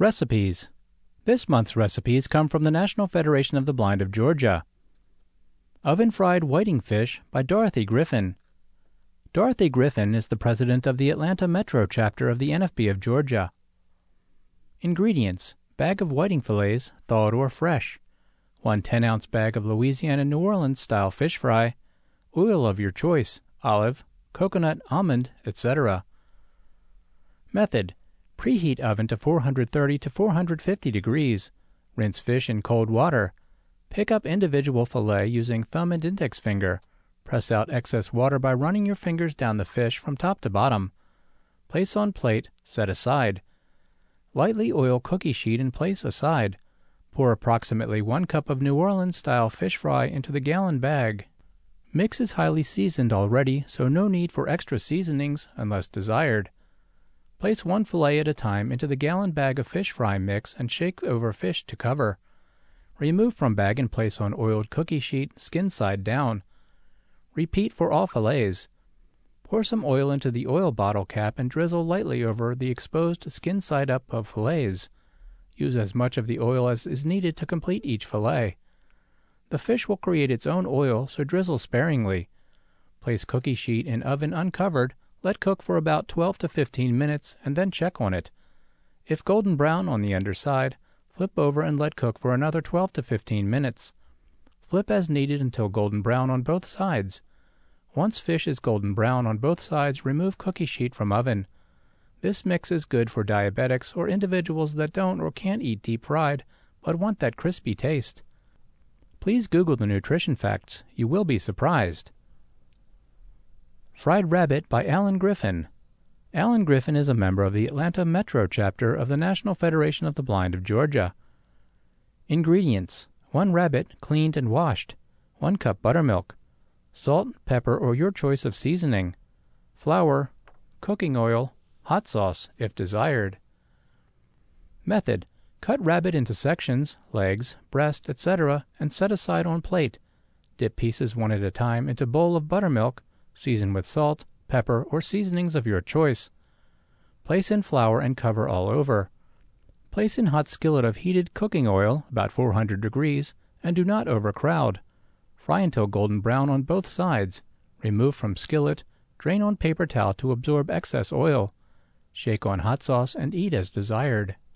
Recipes. This month's recipes come from the National Federation of the Blind of Georgia. Oven-fried whiting fish by Dorothy Griffin. Dorothy Griffin is the president of the Atlanta Metro chapter of the NFB of Georgia. Ingredients: bag of whiting fillets, thawed or fresh, 1 10-ounce bag of Louisiana New Orleans style fish fry, oil of your choice, olive, coconut, almond, etc. Method: preheat oven to 430 to 450 degrees. Rinse fish in cold water. Pick up individual fillet using thumb and index finger. Press out excess water by running your fingers down the fish from top to bottom. Place on plate, set aside. Lightly oil cookie sheet and place aside. Pour approximately 1 cup of New Orleans style fish fry into the gallon bag. Mix is highly seasoned already, so no need for extra seasonings unless desired. Place 1 fillet at a time into the gallon bag of fish fry mix and shake over fish to cover. Remove from bag and place on oiled cookie sheet, skin side down. Repeat for all fillets. Pour some oil into the oil bottle cap and drizzle lightly over the exposed skin side up of fillets. Use as much of the oil as is needed to complete each fillet. The fish will create its own oil, so drizzle sparingly. Place cookie sheet in oven uncovered. Let cook for about 12 to 15 minutes and then check on it. If golden brown on the underside, flip over and let cook for another 12 to 15 minutes. Flip as needed until golden brown on both sides. Once fish is golden brown on both sides, remove cookie sheet from oven. This mix is good for diabetics or individuals that don't or can't eat deep fried but want that crispy taste. Please Google the nutrition facts. You will be surprised. Fried Rabbit by Alan Griffin. Alan Griffin is a member of the Atlanta Metro chapter of the National Federation of the Blind of Georgia. Ingredients: 1 rabbit, cleaned and washed, 1 cup buttermilk, salt, pepper, or your choice of seasoning, flour, cooking oil, hot sauce, if desired. Method: cut rabbit into sections, legs, breast, etc., and set aside on plate. Dip pieces one at a time into bowl of buttermilk. Season with salt, pepper, or seasonings of your choice. Place in flour and cover all over. Place in hot skillet of heated cooking oil, about 400 degrees, and do not overcrowd. Fry until golden brown on both sides. Remove from skillet. Drain on paper towel to absorb excess oil. Shake on hot sauce and eat as desired.